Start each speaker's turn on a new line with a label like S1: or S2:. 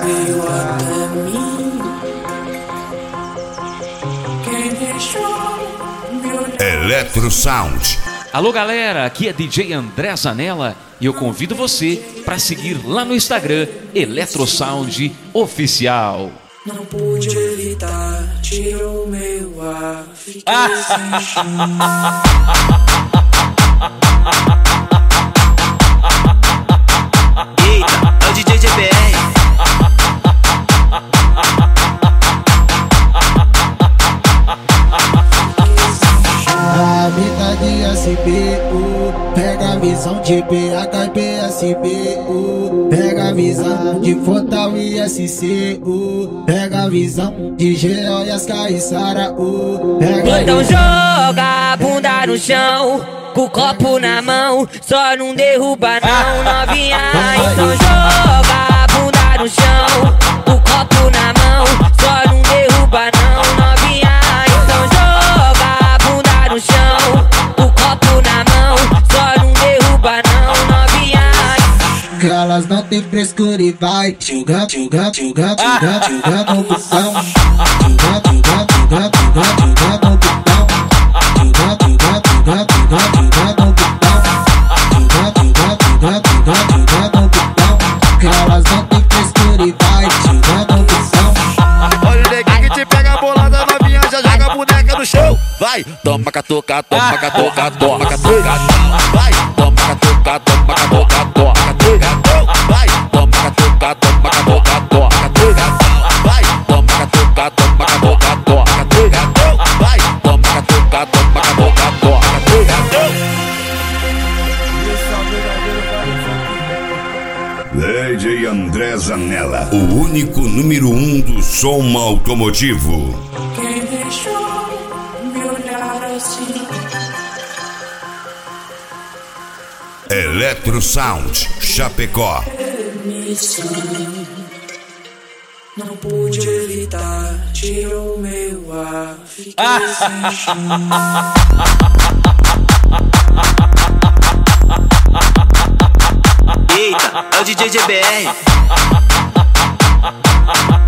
S1: veio até mim. Quem deixou me olhar.
S2: Eletro Sound.
S3: Alô galera, aqui é DJ André Zanella e eu convido você para seguir lá no Instagram Eletro Sound Oficial.
S1: Não pude evitar, tirou meu ar, fiquei sem chão.
S4: Eita, é o DJ GBR.
S5: A vida de SBU, pega a visão de BH e PSBU, pega a visão de Fortal e SCU, pega a visão de GO e as Caissara U.
S6: Então joga a bunda no chão, com o copo na mão, só não derruba não, novinha. Então joga a bunda no chão, com o copo na mão, só não derruba não, novinha. Então joga a bunda no chão, com o copo na mão, só não derruba não, novinha.
S5: Que elas não tem frescura e vai jogando, jogando, jogando, jogando, jogando no botão. Jogando, jogando, jogando, jogando, jogando no botão. Jogando, jogando, jogando, jogando, jogando no botão. Jogando, jogando, jogando, jogando, jogando no botão. Que elas não tem frescura e vai jogando no botão.
S4: Olha o neguinho que te pega a bolada, novinha já joga a boneca no chão. Vai, toma catuca, toma catuca, toma catuca. Vai, toma catuca, toma catuca, toma catuca. Vai, toma catuca, toma catuca, toma catuca. Vai, toma catuca, toma catuca, toma catuca. Vai, toma catuca, toma catuca, toma catuca.
S2: DJ André Zanella, o único número 1 do som automotivo.
S1: Quem deixou me olhar assim?
S2: Eletro Sound, Chapecó.
S1: Permissão. Não pude evitar, tirou meu ar, fiquei sem chão.
S4: Eita, é o DJ GBR.